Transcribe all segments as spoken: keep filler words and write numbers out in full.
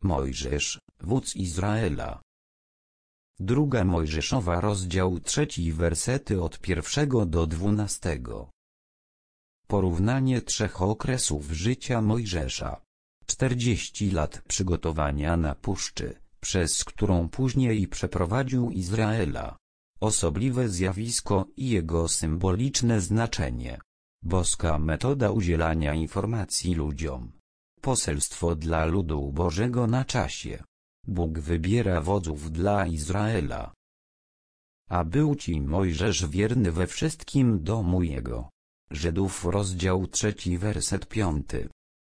Mojżesz, wódz Izraela. Druga Mojżeszowa, rozdział trzeci, wersety od pierwszego do dwunastego. Porównanie trzech okresów życia Mojżesza. czterdzieści lat przygotowania na puszczy, przez którą później przeprowadził Izraela. Osobliwe zjawisko i jego symboliczne znaczenie. Boska metoda udzielania informacji ludziom. Poselstwo dla ludu Bożego na czasie. Bóg wybiera wodzów dla Izraela. A był ci Mojżesz wierny we wszystkim domu jego. Żydów, rozdział trzeci, werset piąty.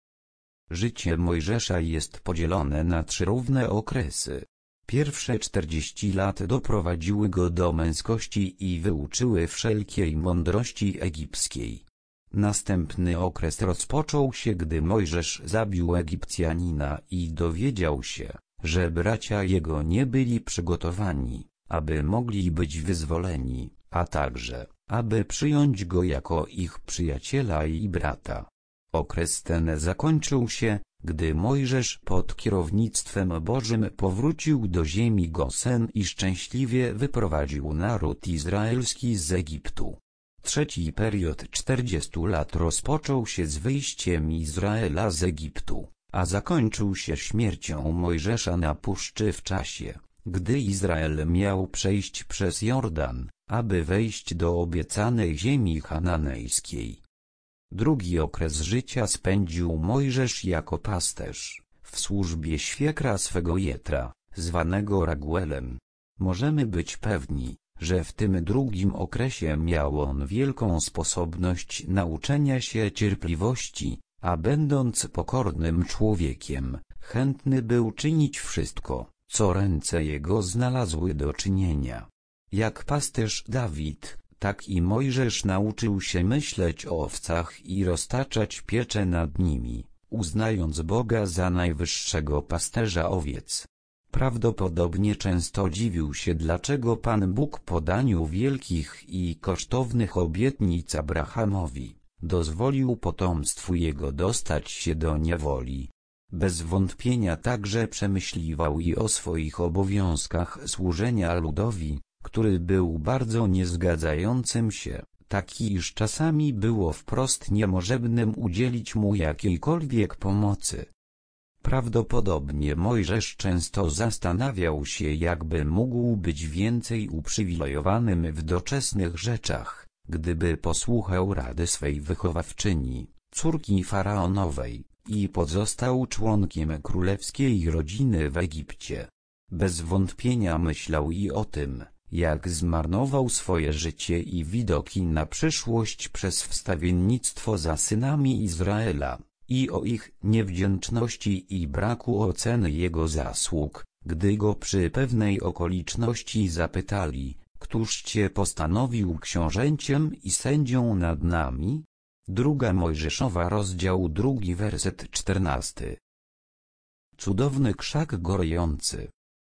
Życie Mojżesza jest podzielone na trzy równe okresy. Pierwsze czterdzieści lat doprowadziły go do męskości i wyuczyły wszelkiej mądrości egipskiej. Następny okres rozpoczął się, gdy Mojżesz zabił Egipcjanina i dowiedział się, że bracia jego nie byli przygotowani, aby mogli być wyzwoleni, a także, aby przyjąć go jako ich przyjaciela i brata. Okres ten zakończył się, gdy Mojżesz pod kierownictwem Bożym powrócił do ziemi Gosen i szczęśliwie wyprowadził naród izraelski z Egiptu. Trzeci period czterdziestu lat rozpoczął się z wyjściem Izraela z Egiptu, a zakończył się śmiercią Mojżesza na puszczy w czasie, gdy Izrael miał przejść przez Jordan, aby wejść do obiecanej ziemi chananejskiej. Drugi okres życia spędził Mojżesz jako pasterz, w służbie świekra swego Jetra, zwanego Raguelem. Możemy być pewni, że w tym drugim okresie miał on wielką sposobność nauczenia się cierpliwości, a będąc pokornym człowiekiem, chętny był czynić wszystko, co ręce jego znalazły do czynienia. Jak pasterz Dawid, tak i Mojżesz nauczył się myśleć o owcach i roztaczać pieczę nad nimi, uznając Boga za najwyższego pasterza owiec. Prawdopodobnie często dziwił się, dlaczego Pan Bóg po daniu wielkich i kosztownych obietnic Abrahamowi dozwolił potomstwu jego dostać się do niewoli. Bez wątpienia także przemyśliwał i o swoich obowiązkach służenia ludowi, który był bardzo niezgadzającym się, taki iż czasami było wprost niemożebnym udzielić mu jakiejkolwiek pomocy. Prawdopodobnie Mojżesz często zastanawiał się, jakby mógł być więcej uprzywilejowanym w doczesnych rzeczach, gdyby posłuchał rady swej wychowawczyni, córki faraonowej, i pozostał członkiem królewskiej rodziny w Egipcie. Bez wątpienia myślał i o tym, jak zmarnował swoje życie i widoki na przyszłość przez wstawiennictwo za synami Izraela, i o ich niewdzięczności i braku oceny jego zasług, gdy go przy pewnej okoliczności zapytali: któż cię postanowił książęciem i sędzią nad nami? Druga Mojżeszowa, rozdział drugi, werset czternasty. Cudowny krzak gorejący.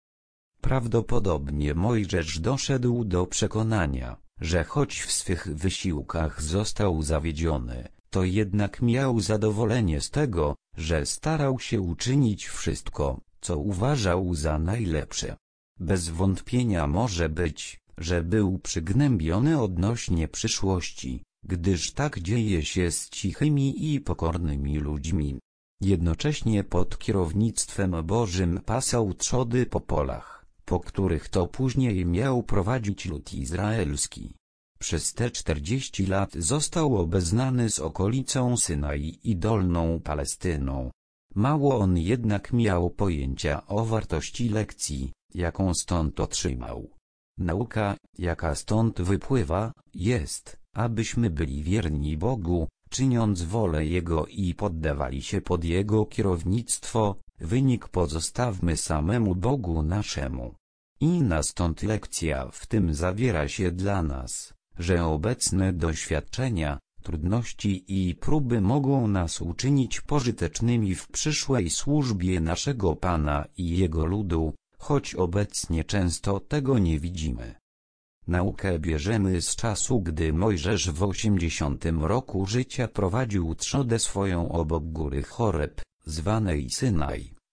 Prawdopodobnie Mojżesz doszedł do przekonania, że choć w swych wysiłkach został zawiedziony, to jednak miał zadowolenie z tego, że starał się uczynić wszystko, co uważał za najlepsze. Bez wątpienia może być, że był przygnębiony odnośnie przyszłości, gdyż tak dzieje się z cichymi i pokornymi ludźmi. Jednocześnie pod kierownictwem Bożym pasał trzody po polach, po których to później miał prowadzić lud izraelski. Przez te czterdzieści lat został obeznany z okolicą Synai i Dolną Palestyną. Mało on jednak miał pojęcia o wartości lekcji, jaką stąd otrzymał. Nauka, jaka stąd wypływa, jest, abyśmy byli wierni Bogu, czyniąc wolę Jego i poddawali się pod Jego kierownictwo. Wynik pozostawmy samemu Bogu naszemu. Inna stąd lekcja w tym zawiera się dla nas, że obecne doświadczenia, trudności i próby mogą nas uczynić pożytecznymi w przyszłej służbie naszego Pana i Jego ludu, choć obecnie często tego nie widzimy. Naukę bierzemy z czasu, gdy Mojżesz w osiemdziesiątym roku życia prowadził trzodę swoją obok góry Choreb, zwanej Synaj,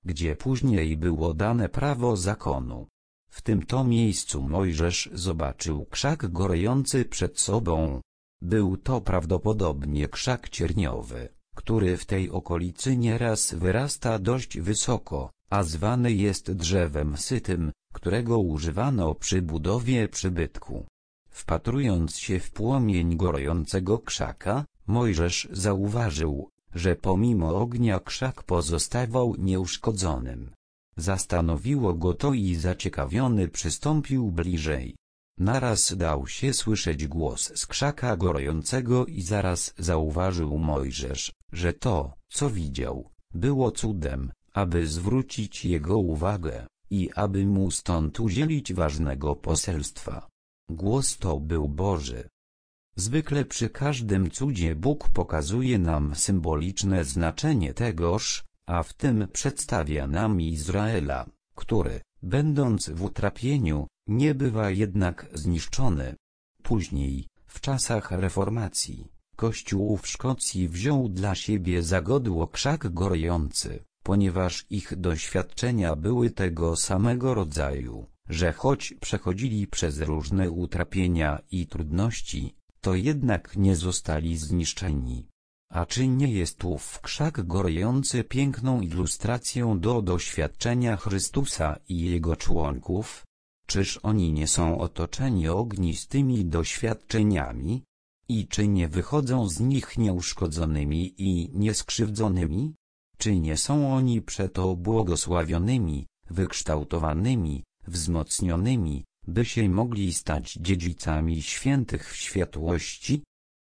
gdzie później było dane prawo zakonu. W tym to miejscu Mojżesz zobaczył krzak gorejący przed sobą. Był to prawdopodobnie krzak cierniowy, który w tej okolicy nieraz wyrasta dość wysoko, a zwany jest drzewem sytym, którego używano przy budowie przybytku. Wpatrując się w płomień gorejącego krzaka, Mojżesz zauważył, że pomimo ognia krzak pozostawał nieuszkodzonym. Zastanowiło go to i zaciekawiony przystąpił bliżej. Naraz dał się słyszeć głos z krzaka gorejącego i zaraz zauważył Mojżesz, że to, co widział, było cudem, aby zwrócić jego uwagę i aby mu stąd udzielić ważnego poselstwa. Głos to był Boży. Zwykle przy każdym cudzie Bóg pokazuje nam symboliczne znaczenie tegoż, a w tym przedstawia nam Izraela, który, będąc w utrapieniu, nie bywa jednak zniszczony. Później, w czasach reformacji, Kościół w Szkocji wziął dla siebie za godło krzak gorejący, ponieważ ich doświadczenia były tego samego rodzaju, że choć przechodzili przez różne utrapienia i trudności, to jednak nie zostali zniszczeni. A czy nie jest ów krzak gorejący piękną ilustracją do doświadczenia Chrystusa i Jego członków? Czyż oni nie są otoczeni ognistymi doświadczeniami? I czy nie wychodzą z nich nieuszkodzonymi i nieskrzywdzonymi? Czy nie są oni przeto błogosławionymi, wykształtowanymi, wzmocnionymi, by się mogli stać dziedzicami świętych w światłości?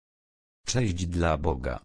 Cześć dla Boga.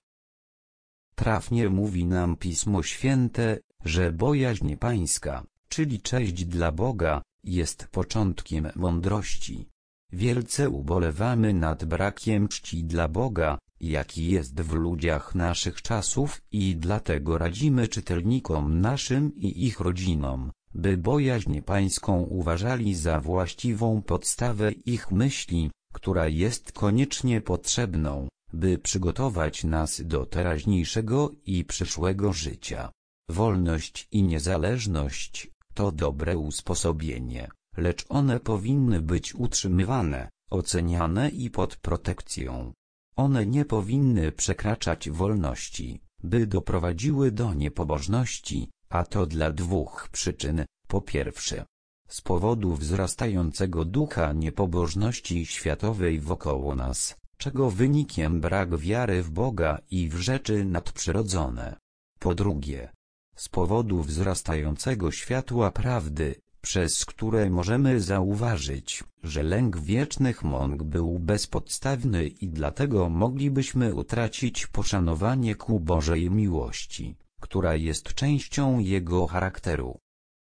Trafnie mówi nam Pismo Święte, że bojaźń Pańska, czyli cześć dla Boga, jest początkiem mądrości. Wielce ubolewamy nad brakiem czci dla Boga, jaki jest w ludziach naszych czasów, i dlatego radzimy czytelnikom naszym i ich rodzinom, by bojaźń Pańską uważali za właściwą podstawę ich myśli, która jest koniecznie potrzebną, by przygotować nas do teraźniejszego i przyszłego życia. Wolność i niezależność to dobre usposobienie, lecz one powinny być utrzymywane, oceniane i pod protekcją. One nie powinny przekraczać wolności, by doprowadziły do niepobożności, a to dla dwóch przyczyn. Po pierwsze, z powodu wzrastającego ducha niepobożności światowej wokoło nas, czego wynikiem brak wiary w Boga i w rzeczy nadprzyrodzone. Po drugie, z powodu wzrastającego światła prawdy, przez które możemy zauważyć, że lęk wiecznych mąk był bezpodstawny i dlatego moglibyśmy utracić poszanowanie ku Bożej miłości, która jest częścią Jego charakteru.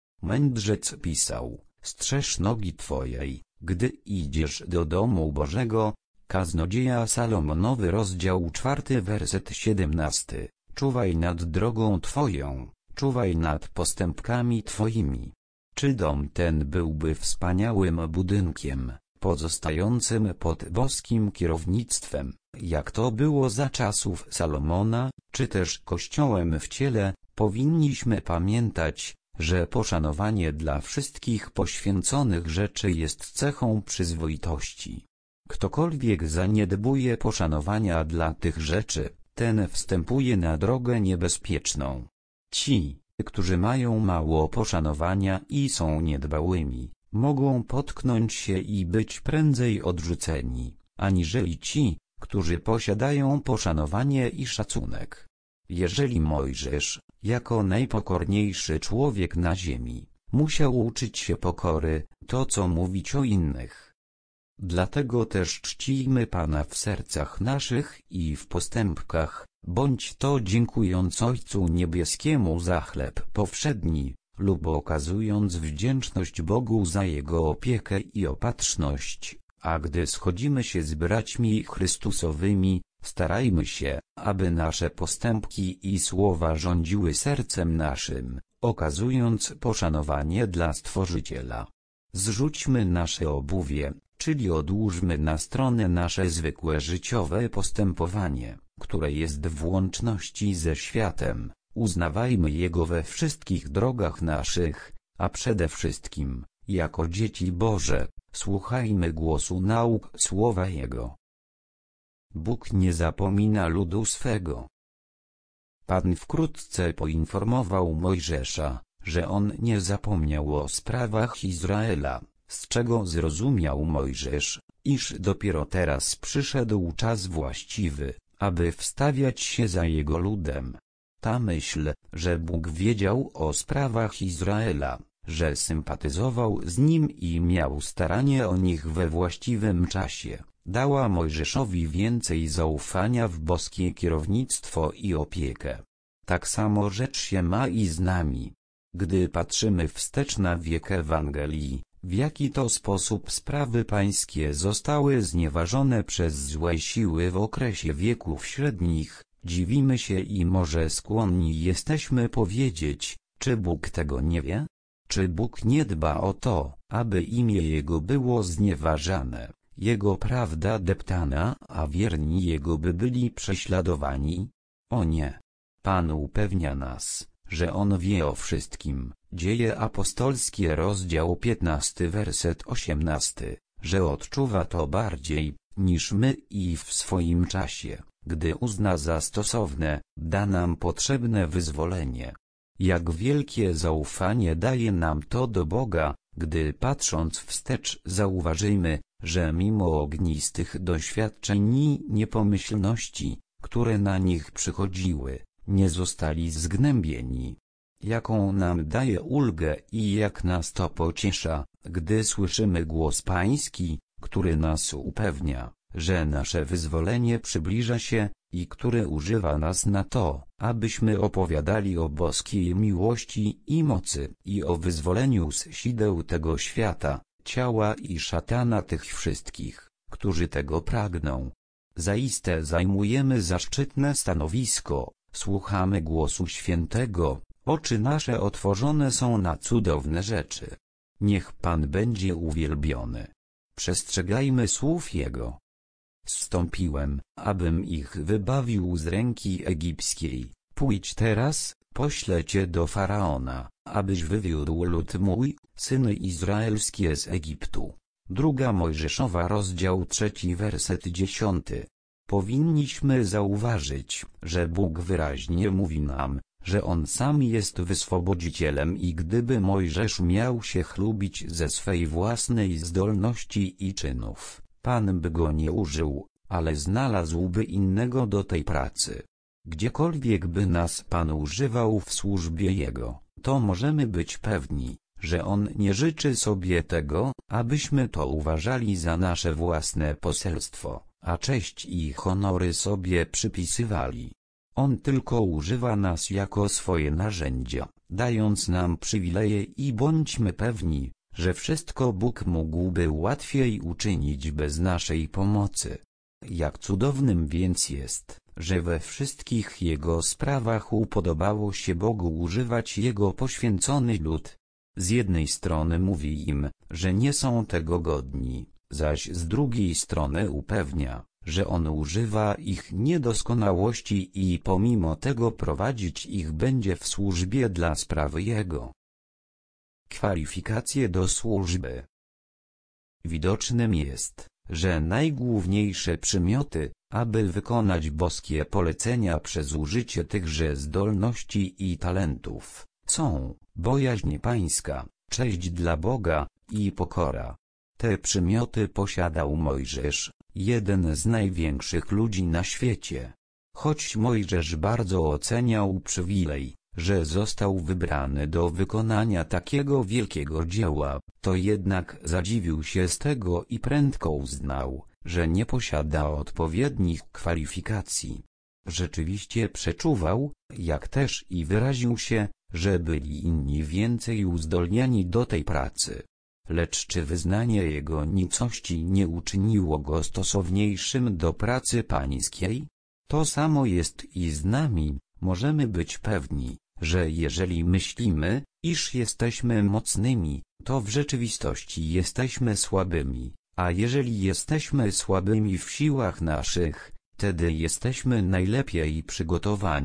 Mędrzec pisał: strzeż nogi twojej, gdy idziesz do domu Bożego. Kaznodzieja Salomonowy, rozdział czwarty, werset siedemnasty. Czuwaj nad drogą twoją, czuwaj nad postępkami twoimi. Czy dom ten byłby wspaniałym budynkiem, pozostającym pod boskim kierownictwem, jak to było za czasów Salomona, czy też kościołem w ciele, powinniśmy pamiętać, że poszanowanie dla wszystkich poświęconych rzeczy jest cechą przyzwoitości. Ktokolwiek zaniedbuje poszanowania dla tych rzeczy, ten wstępuje na drogę niebezpieczną. Ci, którzy mają mało poszanowania i są niedbałymi, mogą potknąć się i być prędzej odrzuceni, aniżeli ci, którzy posiadają poszanowanie i szacunek. Jeżeli Mojżesz, jako najpokorniejszy człowiek na ziemi, musiał uczyć się pokory, to co mówić o innych? Dlatego też czcijmy Pana w sercach naszych i w postępkach, bądź to dziękując Ojcu Niebieskiemu za chleb powszedni, lub okazując wdzięczność Bogu za Jego opiekę i opatrzność, a gdy schodzimy się z braćmi Chrystusowymi, starajmy się, aby nasze postępki i słowa rządziły sercem naszym, okazując poszanowanie dla Stworzyciela. Zrzućmy nasze obuwie, czyli odłóżmy na stronę nasze zwykłe życiowe postępowanie, które jest w łączności ze światem, Uznawajmy Jego we wszystkich drogach naszych, a przede wszystkim, jako dzieci Boże, słuchajmy głosu nauk słowa Jego. Bóg nie zapomina ludu swego. Pan wkrótce poinformował Mojżesza, że on nie zapomniał o sprawach Izraela, z czego zrozumiał Mojżesz, iż dopiero teraz przyszedł czas właściwy, aby wstawiać się za jego ludem. Ta myśl, że Bóg wiedział o sprawach Izraela, że sympatyzował z nim i miał staranie o nich we właściwym czasie, dała Mojżeszowi więcej zaufania w boskie kierownictwo i opiekę. Tak samo rzecz się ma i z nami. Gdy patrzymy wstecz na wiek Ewangelii, w jaki to sposób sprawy pańskie zostały znieważone przez złe siły w okresie wieków średnich, dziwimy się i może skłonni jesteśmy powiedzieć, czy Bóg tego nie wie? Czy Bóg nie dba o to, aby imię Jego było znieważane, Jego prawda deptana, a wierni Jego by byli prześladowani? O nie! Pan upewnia nas, że On wie o wszystkim. Dzieje apostolskie rozdział piętnasty werset osiemnasty, że odczuwa to bardziej, niż my i w swoim czasie, gdy uzna za stosowne, da nam potrzebne wyzwolenie. Jak wielkie zaufanie daje nam to do Boga, gdy patrząc wstecz zauważymy, że mimo ognistych doświadczeń i niepomyślności, które na nich przychodziły, nie zostali zgnębieni. Jaką nam daje ulgę i jak nas to pociesza, gdy słyszymy głos Pański, który nas upewnia, że nasze wyzwolenie przybliża się, i który używa nas na to, abyśmy opowiadali o boskiej miłości i mocy i o wyzwoleniu z sideł tego świata, ciała i szatana tych wszystkich, którzy tego pragną. Zaiste zajmujemy zaszczytne stanowisko, słuchamy głosu Świętego, oczy nasze otworzone są na cudowne rzeczy. Niech Pan będzie uwielbiony. Przestrzegajmy słów Jego. Zstąpiłem, abym ich wybawił z ręki egipskiej. Pójdź teraz, poślę cię do Faraona, abyś wywiódł lud mój, syny izraelskie z Egiptu. Druga Mojżeszowa rozdział trzeci werset dziesiąty. Powinniśmy zauważyć, że Bóg wyraźnie mówi nam, że On sam jest wyswobodzicielem i gdyby Mojżesz miał się chlubić ze swej własnej zdolności i czynów, Pan by go nie użył, ale znalazłby innego do tej pracy. Gdziekolwiek by nas Pan używał w służbie Jego, to możemy być pewni, że On nie życzy sobie tego, abyśmy to uważali za nasze własne poselstwo, a cześć i honory sobie przypisywali. On tylko używa nas jako swoje narzędzia, dając nam przywileje i bądźmy pewni, że wszystko Bóg mógłby łatwiej uczynić bez naszej pomocy. Jak cudownym więc jest, że we wszystkich Jego sprawach upodobało się Bogu używać Jego poświęcony lud. Z jednej strony mówi im, że nie są tego godni, zaś z drugiej strony upewnia, że On używa ich niedoskonałości i pomimo tego prowadzić ich będzie w służbie dla sprawy Jego. Kwalifikacje do służby. Widocznym jest, że najgłówniejsze przymioty, aby wykonać boskie polecenia przez użycie tychże zdolności i talentów, są bojaźń pańska, cześć dla Boga i pokora. Te przymioty posiadał Mojżesz, jeden z największych ludzi na świecie. Choć Mojżesz bardzo oceniał przywilej, że został wybrany do wykonania takiego wielkiego dzieła, to jednak zadziwił się z tego i prędko uznał, że nie posiada odpowiednich kwalifikacji. Rzeczywiście przeczuwał, jak też i wyraził się, że byli inni więcej uzdolnieni do tej pracy. Lecz czy wyznanie jego nicości nie uczyniło go stosowniejszym do pracy pańskiej? To samo jest i z nami. Możemy być pewni, że jeżeli myślimy, iż jesteśmy mocnymi, to w rzeczywistości jesteśmy słabymi, a jeżeli jesteśmy słabymi w siłach naszych, wtedy jesteśmy najlepiej przygotowani,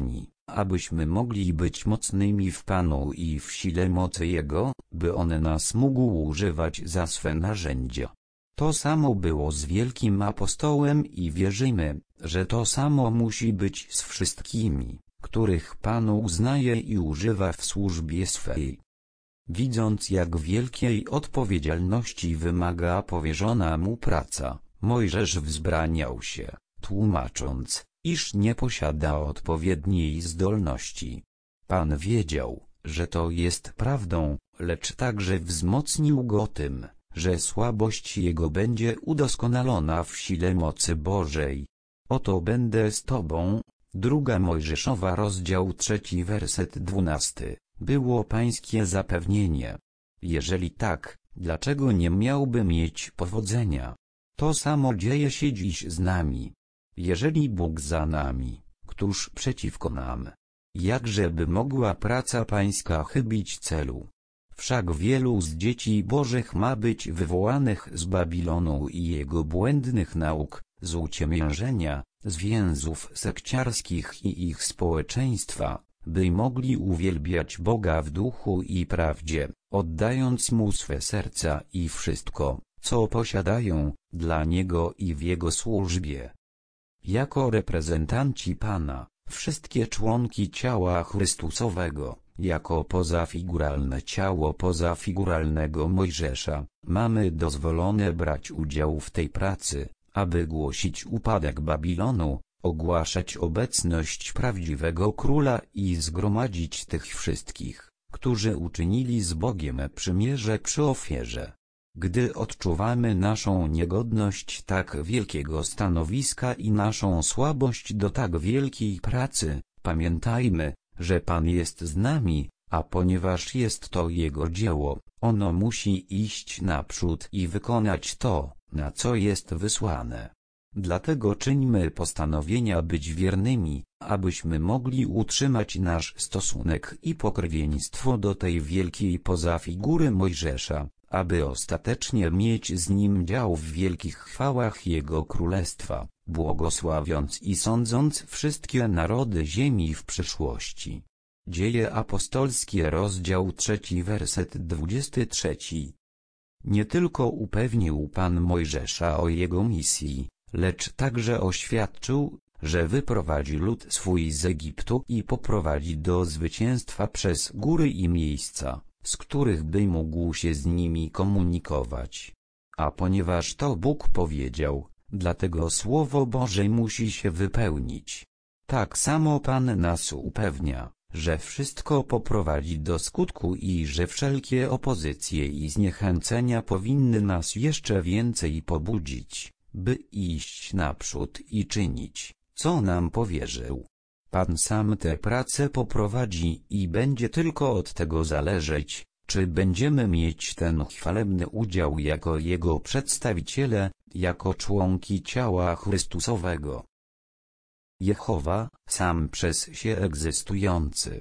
abyśmy mogli być mocnymi w Panu i w sile mocy Jego, by On nas mógł używać za swe narzędzia. To samo było z wielkim apostołem i wierzymy, że to samo musi być z wszystkimi, których Pan uznaje i używa w służbie swej. Widząc, jak wielkiej odpowiedzialności wymaga powierzona mu praca, Mojżesz wzbraniał się, tłumacząc, iż nie posiada odpowiedniej zdolności. Pan wiedział, że to jest prawdą, lecz także wzmocnił go tym, że słabość jego będzie udoskonalona w sile mocy Bożej. Oto będę z tobą. Druga Mojżeszowa, rozdział trzeci, werset dwunasty. Było pańskie zapewnienie. Jeżeli tak, dlaczego nie miałby mieć powodzenia? To samo dzieje się dziś z nami. Jeżeli Bóg za nami, któż przeciwko nam? Jakżeby mogła praca pańska chybić celu? Wszak wielu z dzieci Bożych ma być wywołanych z Babilonu i jego błędnych nauk, z uciemiężenia, z więzów sekciarskich i ich społeczeństwa, by mogli uwielbiać Boga w duchu i prawdzie, oddając Mu swe serca i wszystko, co posiadają, dla Niego i w Jego służbie. Jako reprezentanci Pana, wszystkie członki ciała Chrystusowego, jako pozafiguralne ciało pozafiguralnego Mojżesza, mamy dozwolone brać udział w tej pracy, aby głosić upadek Babilonu, ogłaszać obecność prawdziwego króla i zgromadzić tych wszystkich, którzy uczynili z Bogiem przymierze przy ofierze. Gdy odczuwamy naszą niegodność tak wielkiego stanowiska i naszą słabość do tak wielkiej pracy, pamiętajmy, że Pan jest z nami, a ponieważ jest to Jego dzieło, ono musi iść naprzód i wykonać to, na co jest wysłane. Dlatego czyńmy postanowienia być wiernymi, abyśmy mogli utrzymać nasz stosunek i pokrewieństwo do tej wielkiej pozafigury Mojżesza, aby ostatecznie mieć z nim dział w wielkich chwałach Jego Królestwa, błogosławiąc i sądząc wszystkie narody ziemi w przyszłości. Dzieje apostolskie, rozdział trzeci, werset dwudziesty trzeci. Nie tylko upewnił Pan Mojżesza o jego misji, lecz także oświadczył, że wyprowadzi lud swój z Egiptu i poprowadzi do zwycięstwa przez góry i miejsca, z których by mógł się z nimi komunikować. A ponieważ to Bóg powiedział, dlatego Słowo Boże musi się wypełnić. Tak samo Pan nas upewnia, że wszystko poprowadzi do skutku i że wszelkie opozycje i zniechęcenia powinny nas jeszcze więcej pobudzić, by iść naprzód i czynić, co nam powierzył. Pan sam tę pracę poprowadzi i będzie tylko od tego zależeć, czy będziemy mieć ten chwalebny udział jako Jego przedstawiciele, jako członki ciała Chrystusowego. Jehowa, sam przez się egzystujący.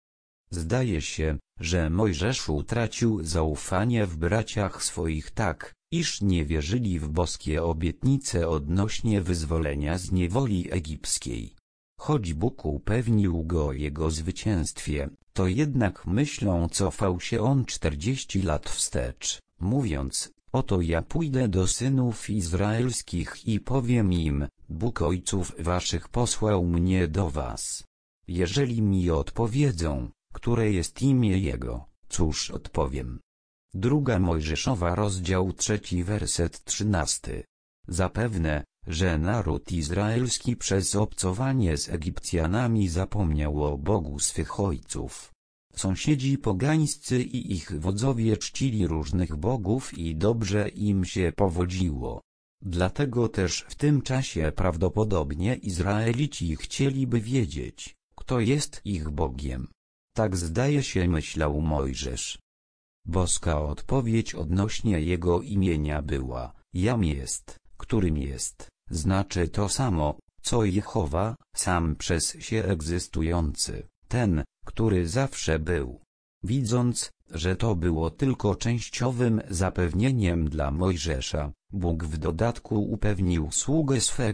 Zdaje się, że Mojżesz utracił zaufanie w braciach swoich tak, iż nie wierzyli w boskie obietnice odnośnie wyzwolenia z niewoli egipskiej. Choć Bóg upewnił go o jego zwycięstwie, to jednak myślą cofał się on czterdzieści lat wstecz, mówiąc: oto ja pójdę do synów izraelskich i powiem im, Bóg ojców waszych posłał mnie do was. Jeżeli mi odpowiedzą, które jest imię Jego, cóż odpowiem? Druga Mojżeszowa, rozdział trzeci, werset trzynasty. Zapewne, że naród izraelski przez obcowanie z Egipcjanami zapomniał o Bogu swych ojców. Sąsiedzi pogańscy i ich wodzowie czcili różnych bogów i dobrze im się powodziło. Dlatego też w tym czasie prawdopodobnie Izraelici chcieliby wiedzieć, kto jest ich Bogiem. Tak zdaje się myślał Mojżesz. Boska odpowiedź odnośnie jego imienia była: Jam jest, którym jest, znaczy to samo, co Jehowa, sam przez się egzystujący, ten, który zawsze był. Widząc, że to było tylko częściowym zapewnieniem dla Mojżesza, Bóg w dodatku upewnił sługę swego,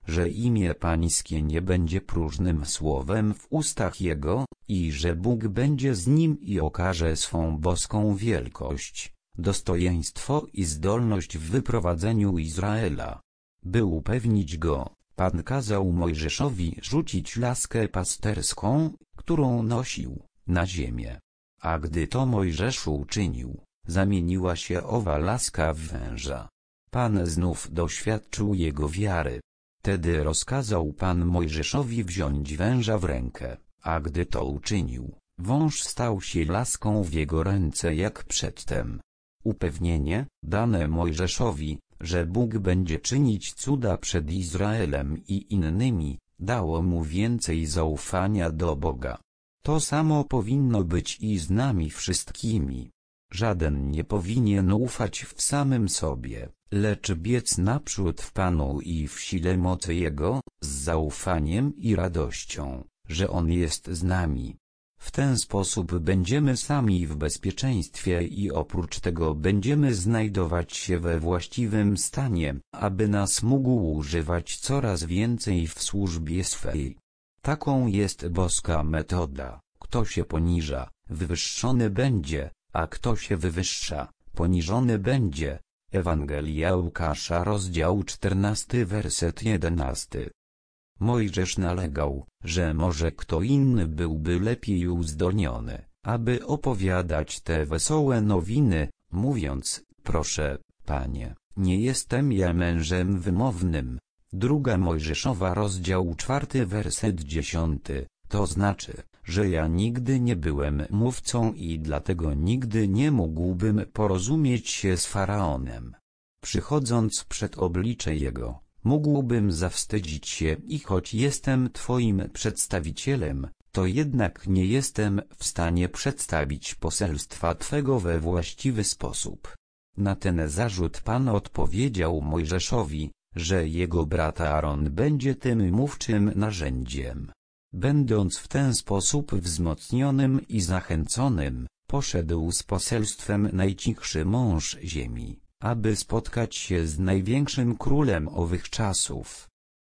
że imię Pańskie nie będzie próżnym słowem w ustach jego, i że Bóg będzie z nim i okaże swą boską wielkość, dostojeństwo i zdolność w wyprowadzeniu Izraela. By upewnić go, Pan kazał Mojżeszowi rzucić laskę pasterską, którą nosił, na ziemię. A gdy to Mojżesz uczynił, zamieniła się owa laska w węża. Pan znów doświadczył jego wiary. Wtedy rozkazał Pan Mojżeszowi wziąć węża w rękę, a gdy to uczynił, wąż stał się laską w jego ręce jak przedtem. Upewnienie, dane Mojżeszowi, że Bóg będzie czynić cuda przed Izraelem i innymi, dało mu więcej zaufania do Boga. To samo powinno być i z nami wszystkimi. Żaden nie powinien ufać w samym sobie, lecz biec naprzód w Panu i w sile mocy Jego, z zaufaniem i radością, że On jest z nami. W ten sposób będziemy sami w bezpieczeństwie i oprócz tego będziemy znajdować się we właściwym stanie, aby nas mógł używać coraz więcej w służbie swej. Taką jest boska metoda. Kto się poniża, wywyższony będzie, a kto się wywyższa, poniżony będzie. Ewangelia Łukasza, rozdział czternasty, werset jedenasty. Mojżesz nalegał, że może kto inny byłby lepiej uzdolniony, aby opowiadać te wesołe nowiny, mówiąc: proszę, Panie, nie jestem ja mężem wymownym. Druga Mojżeszowa, rozdział czwarty, werset dziesiąty, to znaczy, że ja nigdy nie byłem mówcą i dlatego nigdy nie mógłbym porozumieć się z Faraonem. Przychodząc przed oblicze jego, mógłbym zawstydzić się i choć jestem Twoim przedstawicielem, to jednak nie jestem w stanie przedstawić poselstwa Twego we właściwy sposób. Na ten zarzut Pan odpowiedział Mojżeszowi, że jego brat Aaron będzie tym mówczym narzędziem. Będąc w ten sposób wzmocnionym i zachęconym, poszedł z poselstwem najcichszy mąż ziemi, aby spotkać się z największym królem owych czasów.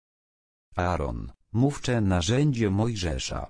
Aaron, mówcze narzędzie Mojżesza.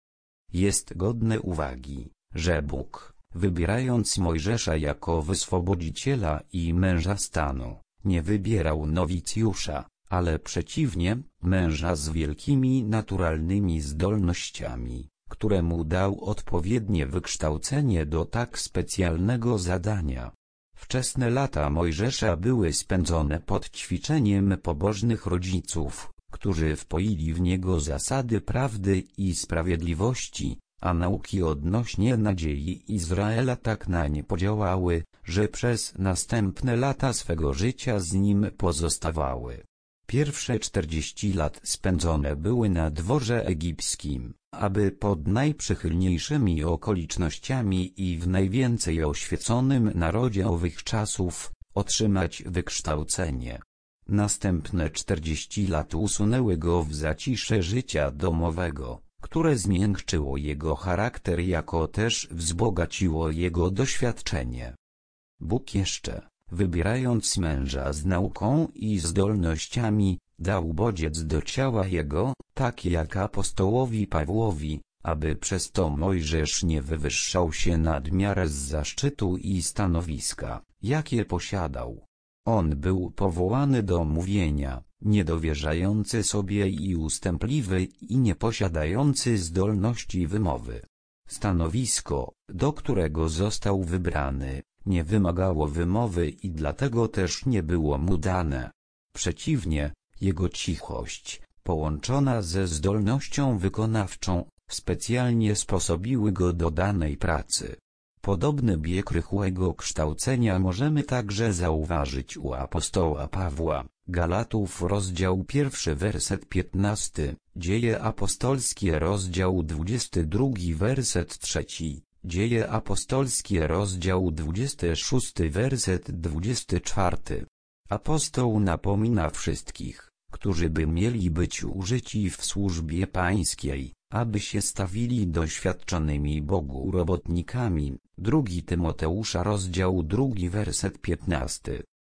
Jest godne uwagi, że Bóg, wybierając Mojżesza jako wyswobodziciela i męża stanu, nie wybierał nowicjusza, ale przeciwnie, męża z wielkimi naturalnymi zdolnościami, któremu dał odpowiednie wykształcenie do tak specjalnego zadania. Wczesne lata Mojżesza były spędzone pod ćwiczeniem pobożnych rodziców, którzy wpoili w niego zasady prawdy i sprawiedliwości, a nauki odnośnie nadziei Izraela tak nań podziałały, że przez następne lata swego życia z nim pozostawały. Pierwsze czterdzieści lat spędzone były na dworze egipskim, aby pod najprzychylniejszymi okolicznościami i w najwięcej oświeconym narodzie owych czasów otrzymać wykształcenie. Następne czterdzieści lat usunęły go w zacisze życia domowego, które zmiękczyło jego charakter, jako też wzbogaciło jego doświadczenie. Bóg jeszcze, wybierając męża z nauką i zdolnościami, dał bodziec do ciała jego, tak jak apostołowi Pawłowi, aby przez to Mojżesz nie wywyższał się nadmiar z zaszczytu i stanowiska, jakie posiadał. On był powołany do mówienia, niedowierzający sobie i ustępliwy i nieposiadający zdolności wymowy. Stanowisko, do którego został wybrany, nie wymagało wymowy i dlatego też nie było mu dane. Przeciwnie, jego cichość, połączona ze zdolnością wykonawczą, specjalnie sposobiły go do danej pracy. Podobny bieg rychłego kształcenia możemy także zauważyć u apostoła Pawła. Galatów, rozdział pierwszy, werset piętnasty, Dzieje apostolskie, rozdział dwudziesty drugi, werset trzeci, Dzieje apostolskie, rozdział dwudziesty szósty, werset dwudziesty czwarty. Apostoł napomina wszystkich, którzy by mieli być użyci w służbie pańskiej, aby się stawili doświadczonymi Bogu robotnikami. Drugi Tymoteusza, rozdział drugi, werset piętnasty.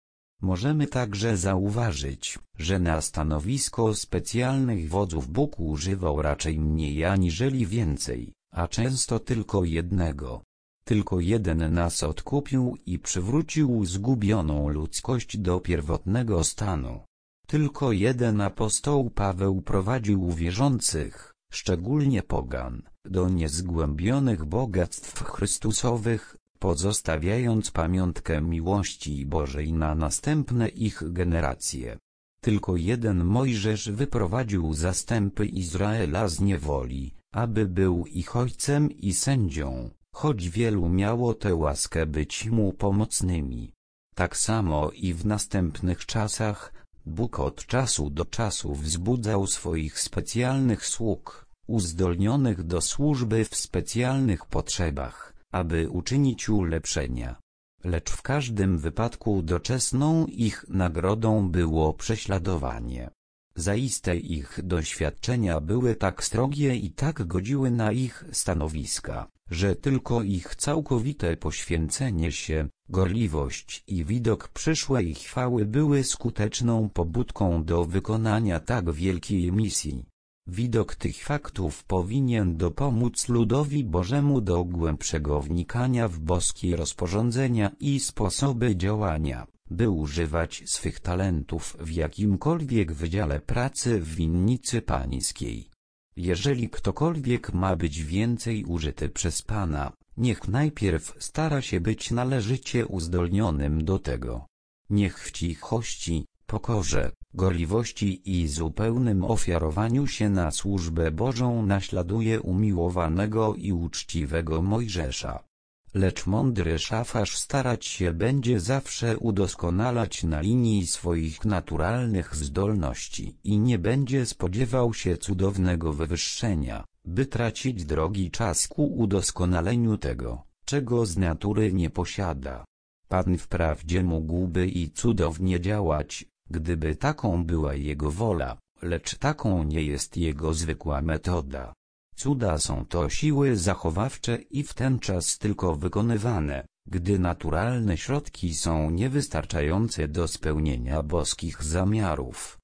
Możemy także zauważyć, że na stanowisko specjalnych wodzów Bóg używał raczej mniej aniżeli więcej, a często tylko jednego. Tylko jeden nas odkupił i przywrócił zgubioną ludzkość do pierwotnego stanu. Tylko jeden apostoł Paweł prowadził wierzących, szczególnie pogan, do niezgłębionych bogactw Chrystusowych, pozostawiając pamiątkę miłości Bożej na następne ich generacje. Tylko jeden Mojżesz wyprowadził zastępy Izraela z niewoli, aby był ich ojcem i sędzią, choć wielu miało tę łaskę być mu pomocnymi. Tak samo i w następnych czasach, Bóg od czasu do czasu wzbudzał swoich specjalnych sług, uzdolnionych do służby w specjalnych potrzebach, aby uczynić ulepszenia. Lecz w każdym wypadku doczesną ich nagrodą było prześladowanie. Zaiste ich doświadczenia były tak srogie i tak godziły na ich stanowiska, że tylko ich całkowite poświęcenie się, gorliwość i widok przyszłej chwały były skuteczną pobudką do wykonania tak wielkiej misji. Widok tych faktów powinien dopomóc ludowi Bożemu do głębszego wnikania w boskie rozporządzenia i sposoby działania, by używać swych talentów w jakimkolwiek wydziale pracy w winnicy pańskiej. Jeżeli ktokolwiek ma być więcej użyty przez Pana, niech najpierw stara się być należycie uzdolnionym do tego. Niech w cichości, pokorze, gorliwości i zupełnym ofiarowaniu się na służbę Bożą naśladuje umiłowanego i uczciwego Mojżesza. Lecz mądry szafarz starać się będzie zawsze udoskonalać na linii swoich naturalnych zdolności i nie będzie spodziewał się cudownego wywyższenia, by tracić drogi czas ku udoskonaleniu tego, czego z natury nie posiada. Pan wprawdzie mógłby i cudownie działać, gdyby taką była Jego wola, lecz taką nie jest Jego zwykła metoda. Cuda są to siły zachowawcze i w ten czas tylko wykonywane, gdy naturalne środki są niewystarczające do spełnienia boskich zamiarów.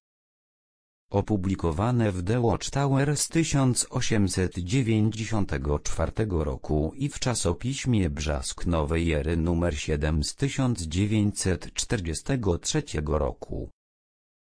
Opublikowane w The Watchtower z tysiąc osiemset dziewięćdziesiątego czwartego roku i w czasopiśmie Brzask Nowej Ery numer siedem z tysiąc dziewięćset czterdziestego trzeciego roku.